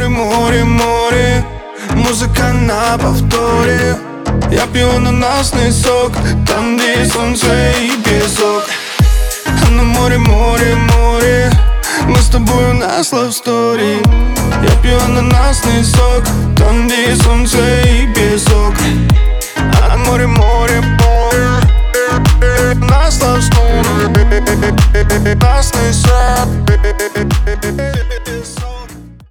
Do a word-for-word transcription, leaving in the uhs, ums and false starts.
море, море, море. Музыка на повторе. Я пью ананасный сок, там, где солнце и песок. А на море, море, море. Мы с тобой на love story. Я пью ананасный сок, там, где солнце и песок. А на море, море, море. Нас love story. Ананасный сок.